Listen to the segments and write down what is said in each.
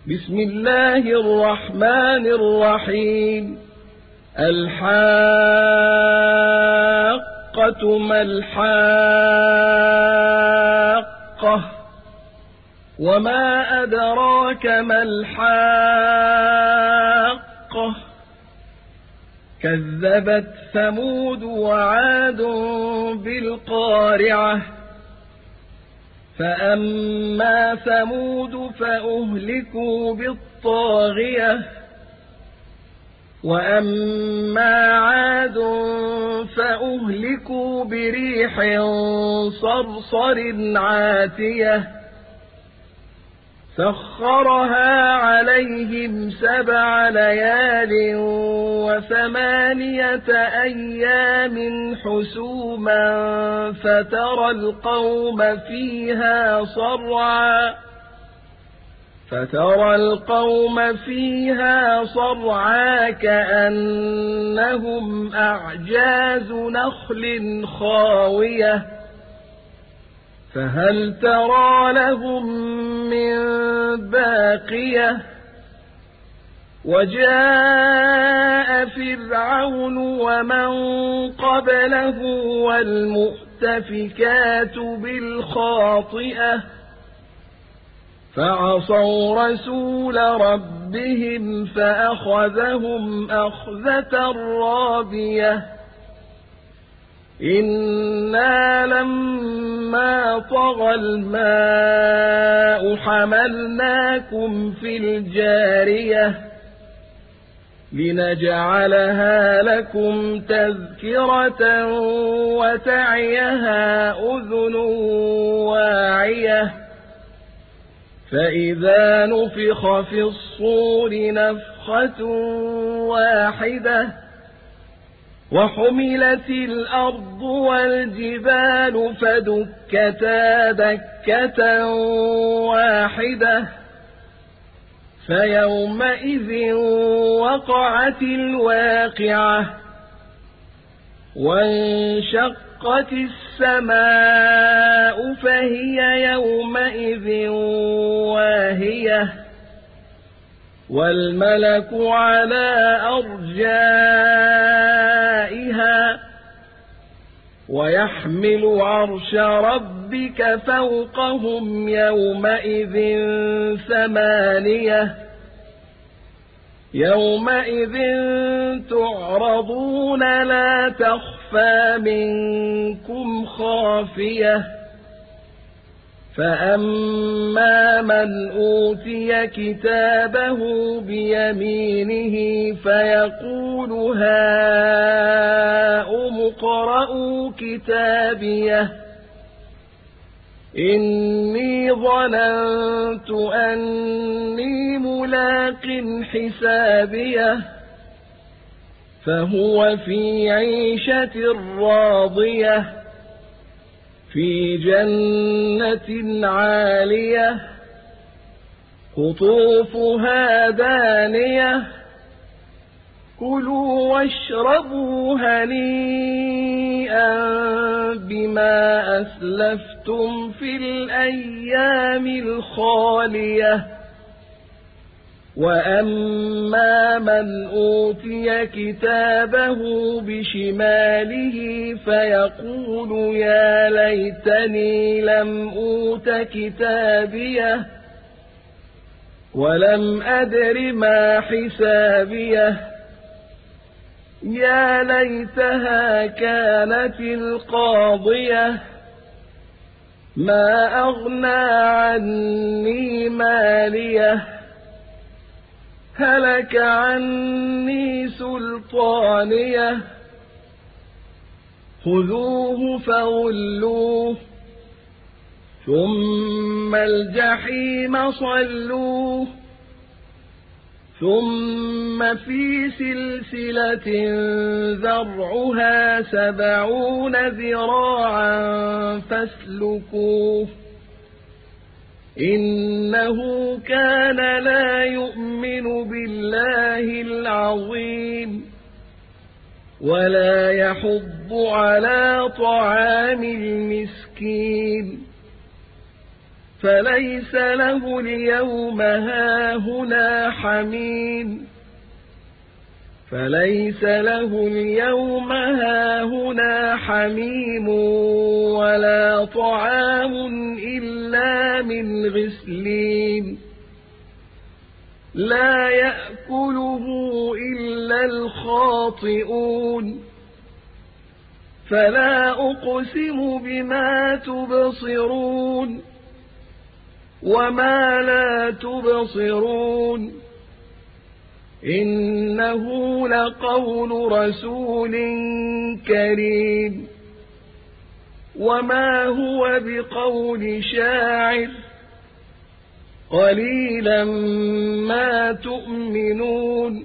بسم الله الرحمن الرحيم. الحاقة ما الحاقة وما أدراك ما الحاقة كذبت ثمود وعاد بالقارعة فأما ثمود فأهلكوا بالطاغية وأما عاد فأهلكوا بريح صرصر عاتية سخرها عليهم 7 ليال و8 أيام حسوما فترى القوم فيها صرعى كأنهم أعجاز نخل خاوية فهل ترى لهم من باقية وجاء فرعون ومن قبله والمؤتفكات بالخاطئة فعصوا رسول ربهم فأخذهم أخذة رابية إنا لما طغى الماء حملناكم في الجارية لنجعلها لكم تذكرة وتعيها أذن واعية فإذا نفخ في الصور نفخة واحدة وحملت الأرض والجبال فدكتا دكة واحدة فيومئذ وقعت الواقعة وانشقت السماء فهي يومئذ واهية والملك على أرجائها ويحمل عرش ربك فوقهم يومئذ 8 يومئذ تعرضون لا تخفى منكم خافية فأما من أوتي كتابه بيمينه فيقول هاؤم اقرءوا كتابيه إني ظننت أني ملاق حسابيه فهو في عيشة راضية في جنة عالية قطوفها دانية كلوا واشربوا هنيئا بما أسلفتم في الأيام الخالية وأما من أوتي كتابه بشماله فيقول يا ليتني لم أوت كتابيه ولم أدر ما حسابيه يا ليتها كانت القاضية ما أغنى عني ماليه هلك عني سلطانيه خذوه فغلوه ثم الجحيم صلوه ثم في سلسلة ذرعها 70 ذراعا فاسلكوه إنه كان لا يؤمن بالله العظيم ولا يحض على طعام المسكين فليس له اليوم هاهنا حميم فليس له اليوم هاهنا حميم ولا طعام إلا من غسلين لا يأكله إلا الخاطئون فلا أقسم بما تبصرون وما لا تبصرون إنه لقول رسول كريم وما هو بقول شاعر قليلا ما تؤمنون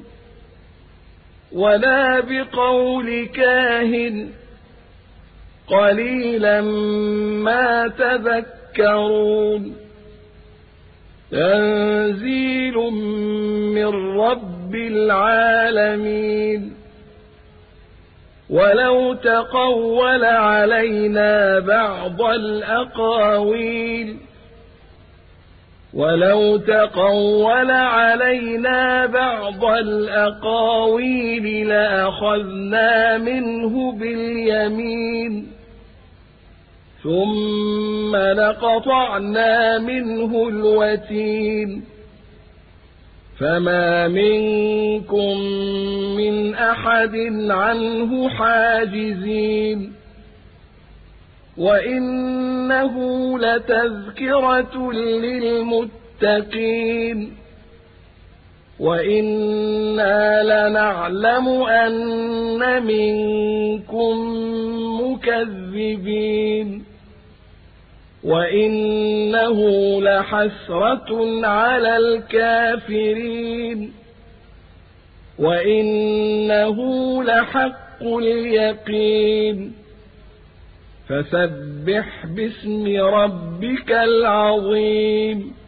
ولا بقول كاهن قليلا ما تذكرون تنزيل من رب العالمين ولو تقول علينا بعض الأقاويل لأخذنا منه باليمين ثم لقطعنا منه الوتين فما منكم من أحد عنه حاجزين وإنه لتذكرة للمتقين وإنا لنعلم أن منكم مكذبين وإنه لحسرة على الكافرين وإنه لحق اليقين فسبح باسم ربك العظيم